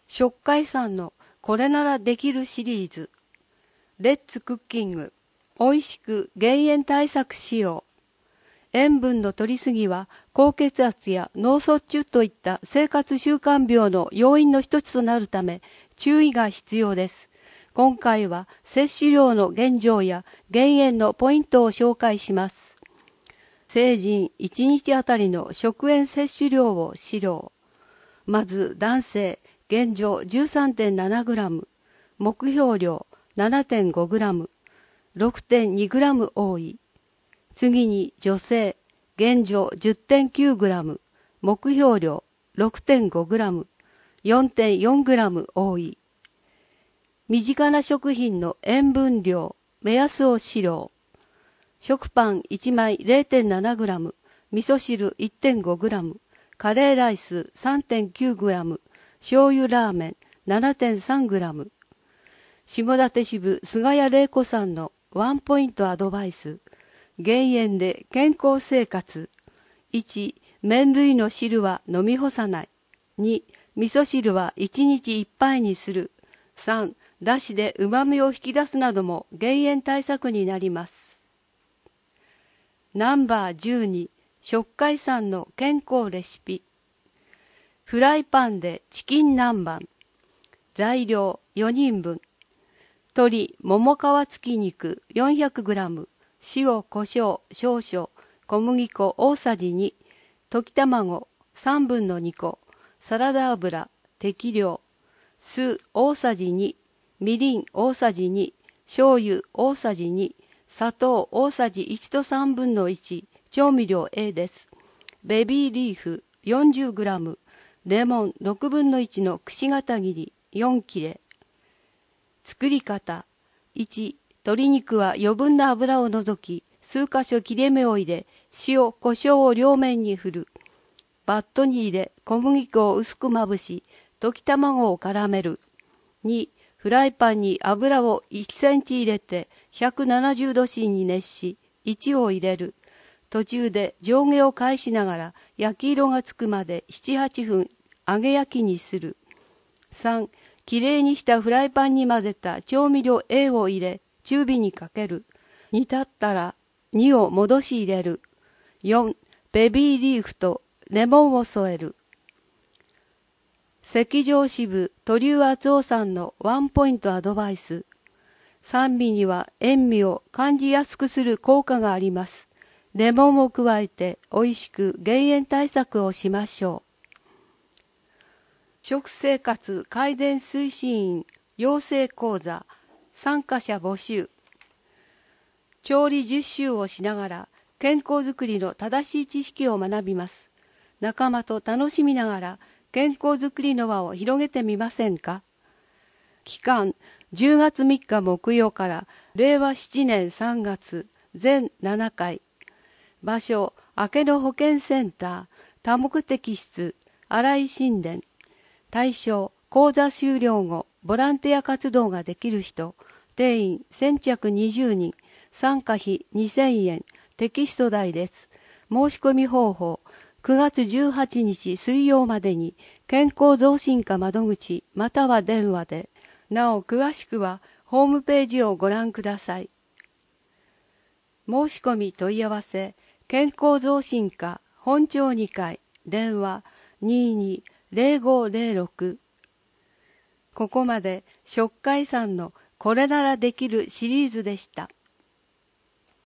食海山のこれならできるシリーズ。レッツクッキング。おいしく減塩対策しよう。塩分の摂りすぎは高血圧や脳卒中といった生活習慣病の要因の一つとなるため注意が必要です。今回は摂取量の現状や減塩のポイントを紹介します。成人1日あたりの食塩摂取量を知ろう。まず男性、現状 13.7g、目標量 7.5g、6.2g 多い。次に女性、現状 10.9g、目標量 6.5g、4.4g 多い。身近な食品の塩分量、目安を知ろう。食パン1枚 0.7g、味噌汁 1.5g、カレーライス 3.9g、醤油ラーメン 7.3g。下館支部菅谷玲子さんのワンポイントアドバイス。減塩で健康生活。1、麺類の汁は飲み干さない。2、味噌汁は1日1杯にする。3、だしで旨味を引き出すなども減塩対策になります。ナンバー12、食海山の健康レシピ。フライパンでチキン南蛮。材料4人分。鶏もも皮付き肉 400g、塩コショウ少々、小麦粉大さじ2、溶き卵3分の2個、サラダ油適量、酢大さじ2、みりん大さじ2、醤油大さじ2、砂糖大さじ1と3分の1、調味料 A です。ベビーリーフ 40g、レモン6分の1のくし形切り4切れ。作り方。1、鶏肉は余分な油を除き、数箇所切れ目を入れ、塩、胡椒を両面に振る。バットに入れ、小麦粉を薄くまぶし、溶き卵を絡める。2、フライパンに油を1センチ入れて、170度Cに熱し、1を入れる。途中で上下を返しながら、焼き色がつくまで7、8分揚げ焼きにする。3、きれいにしたフライパンに混ぜた調味料 A を入れ、中火にかける。煮立ったら2を戻し入れる。4、ベビーリーフとレモンを添える。赤上支部鳥生敦夫さんのワンポイントアドバイス。酸味には塩味を感じやすくする効果があります。レモンを加えて美味しく減塩対策をしましょう。食生活改善推進員養成講座参加者募集。調理実習をしながら健康づくりの正しい知識を学びます。仲間と楽しみながら健康づくりの輪を広げてみませんか。期間10月3日木曜から令和7年3月全7回。場所明野保健センター多目的室新井神殿。対象、講座終了後、ボランティア活動ができる人、定員先着20人、参加費2000円、テキスト代です。申し込み方法、9月18日水曜までに、健康増進課窓口、または電話で。なお、詳しくは、ホームページをご覧ください。申し込み問い合わせ、健康増進課、本町2階、電話22-0506。ここまで食海山のこれならできるシリーズでした。